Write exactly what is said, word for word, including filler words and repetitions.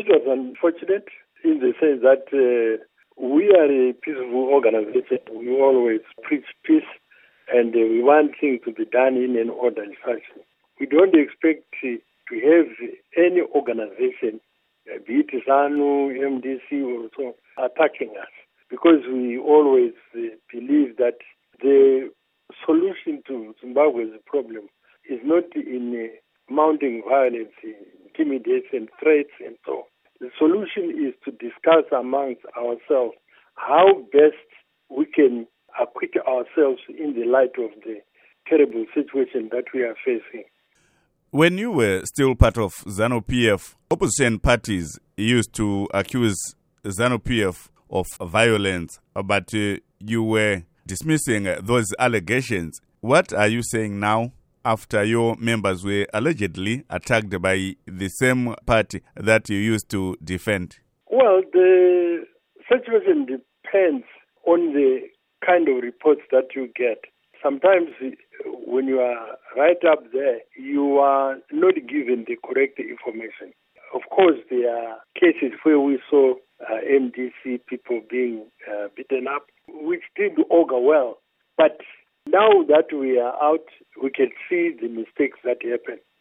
It was unfortunate in the sense that uh, we are a peaceful organization. We always preach peace, and uh, we want things to be done in an orderly fashion. We don't expect uh, to have any organization, uh, be it ZANU, M D C or so, attacking us, because we always uh, believe that the solution to Zimbabwe's problem is not in uh, mounting violence, intimidation, threats, and so on. The solution is to discuss amongst ourselves how best we can acquit ourselves in the light of the terrible situation that we are facing. When you were still part of ZANU-P F, opposition parties used to accuse ZANU-P F of violence, but uh, you were dismissing those allegations. What are you saying now after your members were allegedly attacked by the same party that you used to defend? Well, the situation depends on the kind of reports that you get. Sometimes when you are right up there, you are not given the correct information. Of course, there are cases where we saw uh, M D C people being uh, beaten up, which did augur well. But now that we are out, we can see the mistakes that happen.